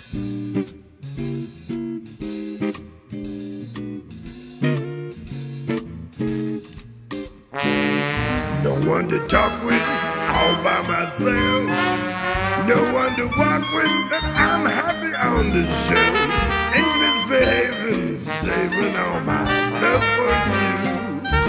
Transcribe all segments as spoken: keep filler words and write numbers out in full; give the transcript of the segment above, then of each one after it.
No one to talk with, all by myself. No one to walk with, but I'm happy on the shelf. Ain't misbehaving, saving all my love for you.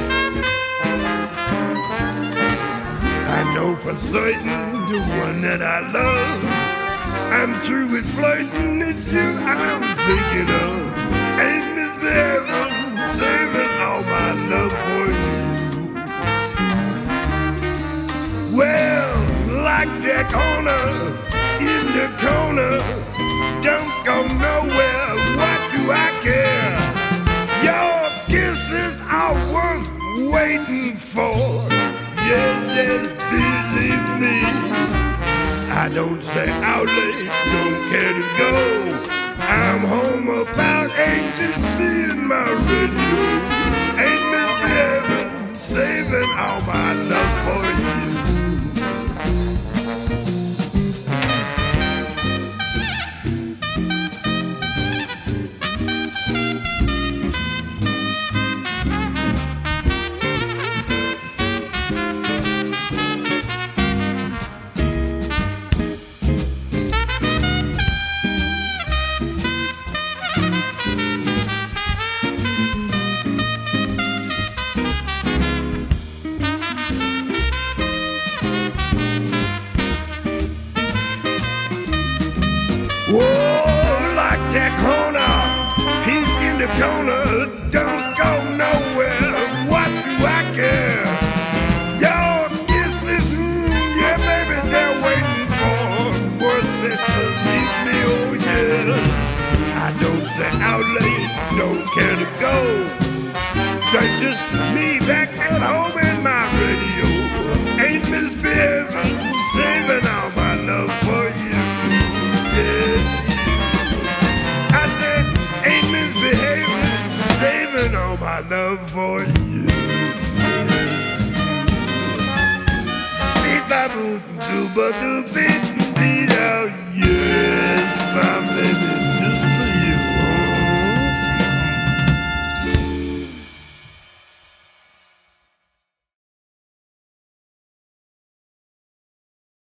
I know for certain the one that I love. I'm through with flirting, it's you I'm thinking of. Ain't misbehaving, saving all my love for you. Well, like that corner in the corner, don't go nowhere, what do I care? Your kisses are worth waiting for. Yes, yes, believe me. I don't stay out late, don't care to go. I'm home about eight, just me and my radio. Ain't misbehaving, saving all my love for you. Whoa, like that corner, he's in the corner, don't go nowhere, what do I care? Your kisses, mm, yeah baby, they're waiting for, worthless, believe me, oh yeah. I don't stay out late, don't care to go, there's just me back at home in my radio. Ain't misbehaving, saving all my love for you. I said, ain't misbehaving, saving all my love for you. Speed by boot, do but do bit, see now, yes, my baby.